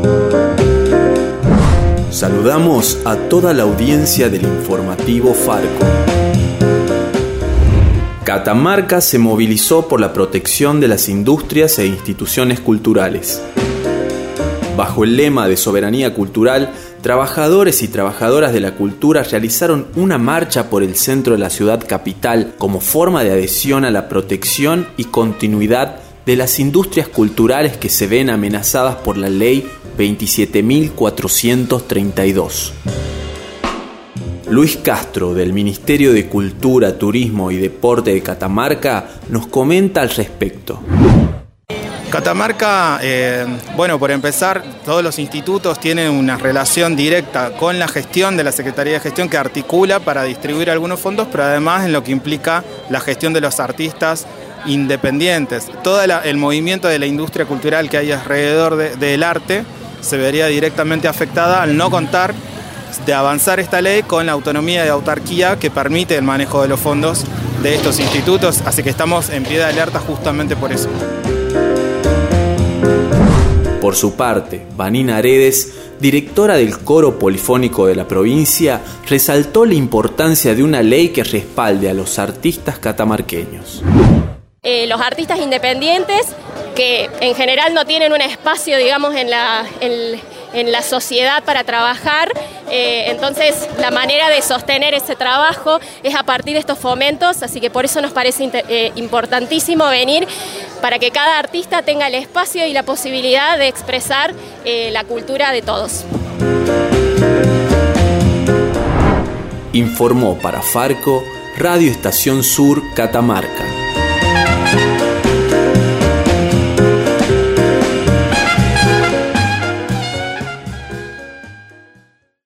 Saludamos a toda la audiencia del informativo Farco. Catamarca se movilizó por la protección de las industrias e instituciones culturales. Bajo el lema de soberanía cultural, trabajadores y trabajadoras de la cultura realizaron una marcha por el centro de la ciudad capital como forma de adhesión a la protección y continuidad de las industrias culturales que se ven amenazadas por la Ley 27.432. Luis Castro, del Ministerio de Cultura, Turismo y Deporte de Catamarca, nos comenta al respecto. Catamarca, por empezar, todos los institutos tienen una relación directa con la gestión de la Secretaría de Gestión que articula para distribuir algunos fondos, pero además en lo que implica la gestión de los artistas independientes. Todo el movimiento de la industria cultural que hay alrededor del arte se vería directamente afectada al no contar de avanzar esta ley con la autonomía y autarquía que permite el manejo de los fondos de estos institutos, así que estamos en pie de alerta justamente por eso. Por su parte, Vanina Aredes, directora del Coro Polifónico de la provincia, resaltó la importancia de una ley que respalde a los artistas catamarqueños. Los artistas independientes que en general no tienen un espacio, digamos, en la sociedad para trabajar, entonces la manera de sostener ese trabajo es a partir de estos fomentos, así que por eso nos parece importantísimo venir para que cada artista tenga el espacio y la posibilidad de expresar la cultura de todos. Informó para Farco, Radio Estación Sur, Catamarca.